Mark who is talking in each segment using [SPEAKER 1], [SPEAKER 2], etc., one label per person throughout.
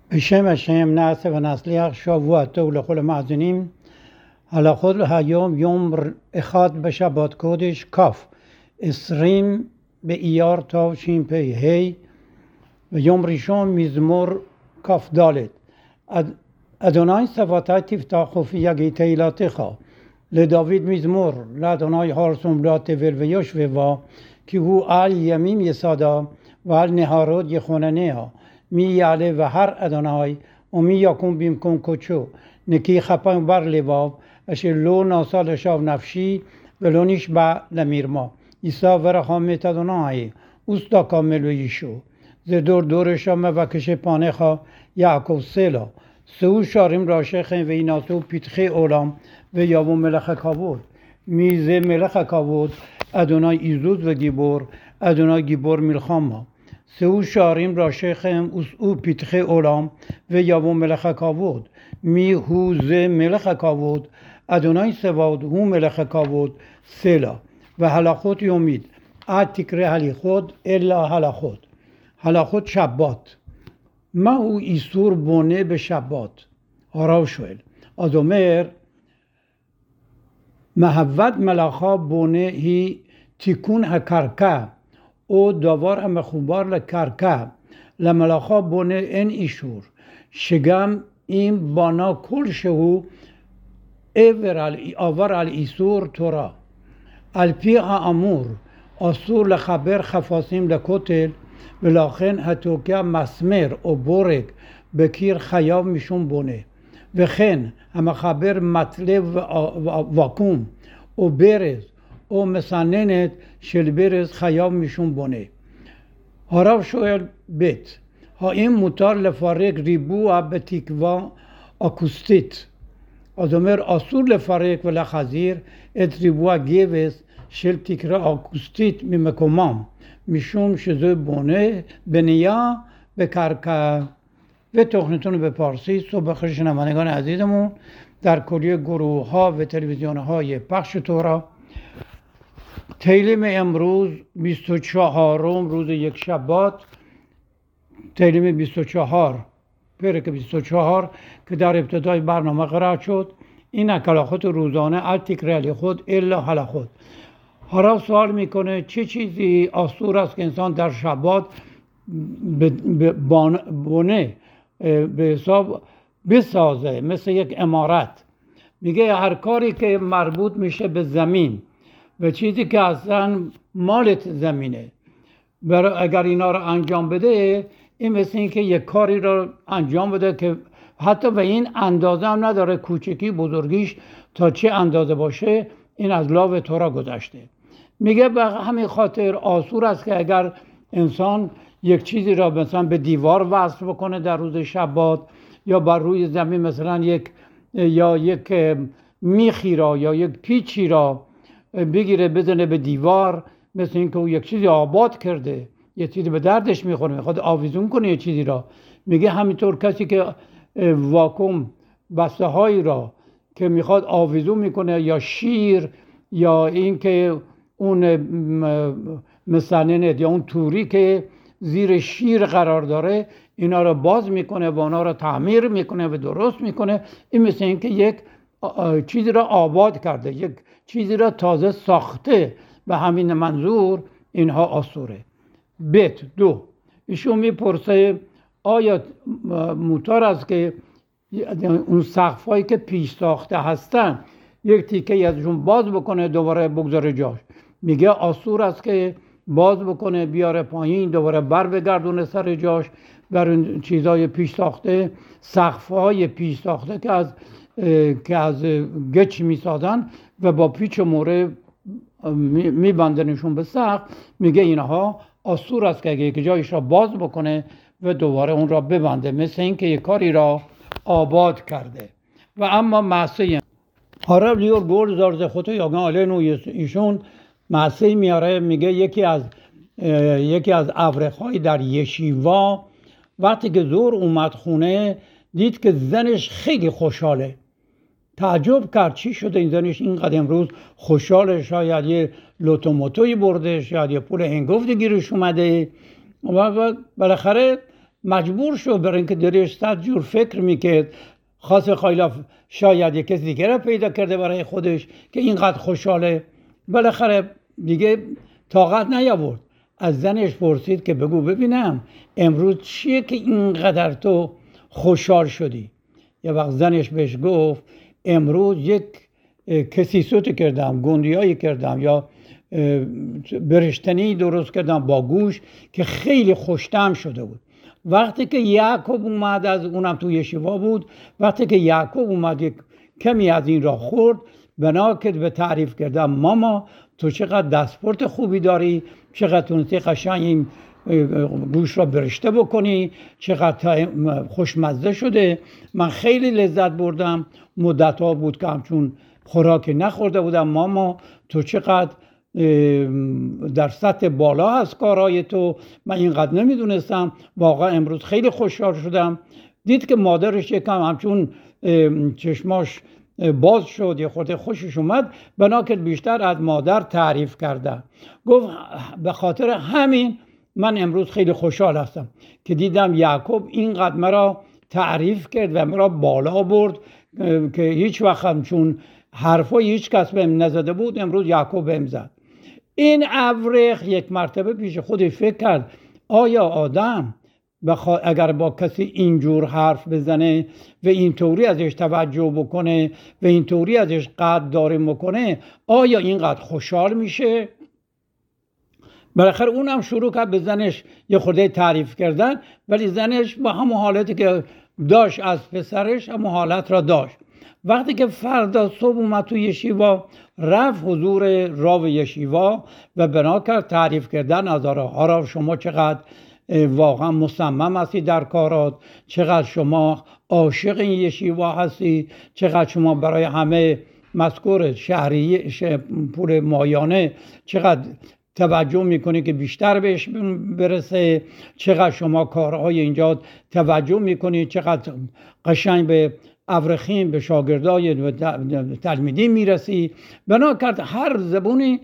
[SPEAKER 1] בשם השם נעשה ונצליח. שבוע טוב לכל המאזינים. הלכות היום יום אחד בשבת קודש כ' 20 באייר תשפ"ה ויום ראשון מזמור כ"ד. אדוני צבאתי תפתח ופי יגיד תהילתך. לדוד מזמור, לאדוני הר סמלת תבל ויושביה, כי הוא על ימים יסדה ועל נהרות יכונניה. מי יעלה בהר אדוני ומי יקום במקום קודשו. נקי כפיים בר לבב, אשר לא נעשה לשווא נפשי ולא נשבע למרמה. יישא ורחם את אדוני וצדקה מלוא ישוע. זה דורש מבקש פניך יעקב סלה. שאו שערים ראשיכם וינשאו פתחי עולם ויבוא מלך הכבוד. מי זה מלך הכבוד? אדוני עזוז וגיבור, אדוני גיבור מלחמה. שאו שערים ראשיכם ושאו פתחי עולם ויבוא מלך הכבוד. מי הוא זה מלך הכבוד? אדוני צבאות הוא מלך הכבוד סלה. והלכות יומית, אל תקרא הליכות אלא הלכות. הלכות שבת. מהו איסור בונה בשבת? הרב שואל. אז אומר, מהוות מלאכה בונה היא תיקון הקרקע או דבר המחובר לקרקע. למלאכה בונה אין אישור, שגם אם בנה כלשהו עבר על איסור תורה. על פי האמור אסור לחבר חפצים לכותל, ולכן התוקע מסמר או בורג בקיר חייב משום בונה. וכן המחבר מטלב וקום או ברז או מסננת של ברז חייב משום בונה. הרב שואל ב' האם מותר לפרק ריבוע בתקווה אקוסטית? אז אומר אסור לפרק ולהחזיר את ריבוע גבס של תקרה אקוסטית ממקומם, משום שזה בנייה בקרקע. و تخنیتون به پارسی صبح بخیر شنوندگان عزیزمون در کلیه گروه ها و تلویزیون های پخش تورا. تیلیم امروز 24 روز یک شبات، تیلیم 24 پرک 24 که در ابتدای برنامه قرار شد. این هلاخوت روزانه ال تکرار خود الا هلاخوت. هر سوال میکنه چه چیزی آسور است که انسان در شبات بونه به حساب بسازه مثل یک عمارت. میگه هر کاری که مربوط میشه به زمین و چیزی که اصلا مالت زمینه، اگر اینا رو انجام بده، این مثل این که یک کاری رو انجام بده که حتی به این اندازه هم نداره، کوچکی بزرگیش تا چه اندازه باشه، این از لاو تورا گذشته. میگه به همین خاطر آسور است که اگر انسان یک چیزی را مثلا به دیوار وصل بکنه در روز شبات، یا بر روی زمین مثلا یک میخی را یا یک پیچی را بگیره بزنه به دیوار، مثل اینکه او یک چیزی آباد کرده، یک چیزی به دردش میخوره، میخواد آویزون کنه یک چیزی را. میگه همینطور کسی که واکوم بسته هایی را که میخواد آویزون میکنه، یا شیر، یا اینکه اون مسننت یا اون توری که زیر شیر قرار داره، اینا رو باز میکنه و اونا رو تعمیر میکنه و درست میکنه. این مثل این که یک چیزی را آباد کرده، یک چیزی را تازه ساخته. به همین منظور اینها آسوره. بیت 2 ایشون میپرسه آیا موتور است که اون سقفایی که پیش ساخته هستن یک تیکه ازشون باز بکنه دوباره بگذاره جاش؟ میگه آسور است که باز بکنه بیاره پایین دوباره بر بگردونه سر جاش. بر اون چیزای پیش ساخته، سقف‌های پیش ساخته که از گچ میسازن و با پیچ و موره میبندنشون به سقف، میگه اینها آسور است که یک جایش را باز بکنه و دوباره اون را ببنده، مثل این که یک کاری را آباد کرده. و اما معصیه هارب لیور گل زارز خودو یاگان آلینو ایشون معصی میاره. میگه یکی از ابرخ‌های در یشیوا وقتی که ظهر اومد خونه دید که زنش خیلی خوشحاله. تعجب کرد چی شده این زنش اینقدر امروز خوشحاله؟ شاید یه لوتوموتوی برده، شاید یه پول هنگفت گیرش اومده. و بالاخره مجبور شد برای اینکه دلش 100 جور فکر میکرد، خاص خیلی شاید یک کسی دیگه را پیدا کرده برای خودش که اینقدر خوشحاله. بالاخره دیگه طاقت نیاورد، از زنش پرسید که بگو ببینم امروز چیه که اینقدر تو خوشحال شدی؟ یه وقت زنش بهش گفت امروز یک کسیسوت کردم، گندیایی کردم یا برشتنی درست کردم با گوش که خیلی خوش‌طعم شده بود. وقتی که یعقوب اومد، از اونم توی یشیوا بود، وقتی که یعقوب اومد یک کمی از این را خورد، بنا کرد به تعریف کردم ماما تو چقدر دستپورت خوبی داری، چقدر تونستی قشنگ این گوش را برشته بکنی، چقدر خوشمزه شده، من خیلی لذت بردم، مدت ها بود که همچون خوراک نخورده بودم، ماما تو چقدر در سطح بالا هست کارهای تو، من اینقدر نمیدونستم، واقعا امروز خیلی خوشحال شدم. دید که مادرش یکم همچون چشماش باز شد، یه خورده خوشش اومد، بنا کرد بیشتر از مادر تعریف کرده. گفت به خاطر همین من امروز خیلی خوشحال هستم که دیدم یعقوب اینقدر مرا تعریف کرد و مرا بالا برد که هیچ وقت همچون حرفای هیچ کس بهم نزده بود، امروز یعقوب بهم زد. این ابرخ یک مرتبه پیش خودش فکر کرد آیا آدم اگر با کسی اینجور حرف بزنه و اینطوری ازش توجه بکنه و اینطوری ازش قدردانی بکنه، آیا اینقدر خوشحال میشه؟ بالاخره اونم شروع کرد به زنش یه خورده تعریف کردن، ولی زنش با همون حالتی که داشت از پسرش همون حالت را داشت. وقتی که فردا صبح اومد تو یشیوا، رفت حضور راو یشیوا و بنا کرد تعریف کردن از آرا شما چقدر واقعا مصمم هستی در کارات، چقدر شما عاشق این یشیوا هستی، چقدر شما برای همه مذکور شهری پول مایانه چقدر توجه میکنی که بیشتر بهش برسه، چقدر شما کارهای اینجا توجه میکنی، چقدر قشنگ به ابرخیم به شاگردای تلمیدی میرسی. بنا کرد هر زبونی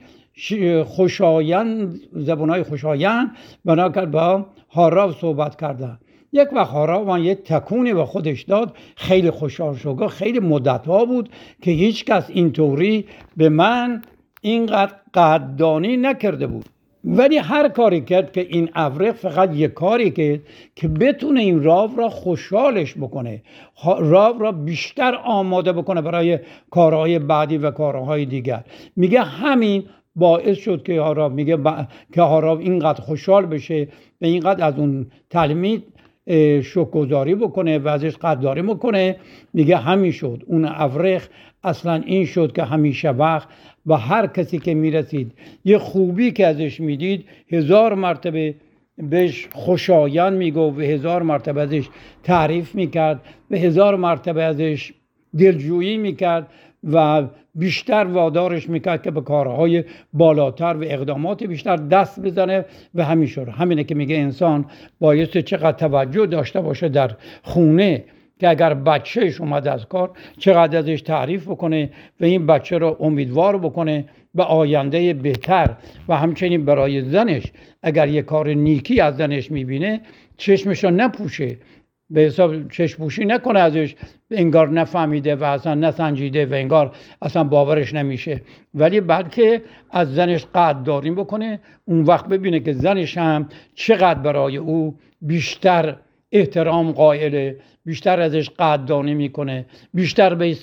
[SPEAKER 1] خوشایند، زبونای خوشایند بنا کرد با هاراو صحبت کردن. یک وقت هاراو یک تکونی به خودش داد، خیلی خوشحال شد، خیلی مدت ها بود که هیچ کس اینطوری به من اینقدر قدردانی نکرده بود. ولی هر کاری کرد که این ابرخ فقط یک کاری کرد که بتونه این راو را خوشحالش بکنه، راو را بیشتر آماده بکنه برای کارهای بعدی و کارهای دیگر. میگه همین باعث شد که هاراو اینقدر خوشحال بشه و اینقدر از اون تلمید شکرگزاری بکنه و ازش قدردانی بکنه. میگه همین شد اون ابرخ اصلا این شد که همیشه وقت و هر کسی که میرسید یه خوبی که ازش میدید 1000 مرتبه بهش خوشایند میگفت و 1000 مرتبه ازش تعریف میکرد و 1000 مرتبه ازش دلجویی میکرد و بیشتر وادارش میکرد که به کارهای بالاتر و اقدامات بیشتر دست بزنه. و همینه که میگه انسان باید چقدر توجه داشته باشه در خونه که اگر بچهش اومد از کار چقدر ازش تعریف بکنه و این بچه رو امیدوار بکنه به آینده بهتر. و همچنین برای زنش اگر یه کار نیکی از زنش میبینه چشمش رو نپوشه، به حساب چشم پوشی نکنه ازش، انگار نفهمیده و اصلا نسنجیده و انگار اصلا باورش نمیشه، ولی بلکه از زنش قدردانی بکنه. اون وقت ببینه که زنش هم چقدر برای او بیشتر احترام قائله، بیشتر ازش قدردانی میکنه، بیشتر به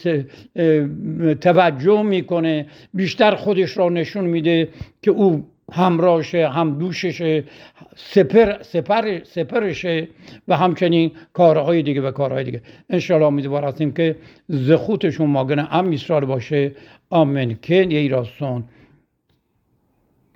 [SPEAKER 1] توجه میکنه، بیشتر خودش را نشون میده که او همراهشه، هم دوششه، سپرشه و همچنین کارهای دیگه و کارهای دیگه. انشاءالله امیدوار هستیم که زخوتشون ماگن ام اسرائیل باشه. آمین. که یه راستون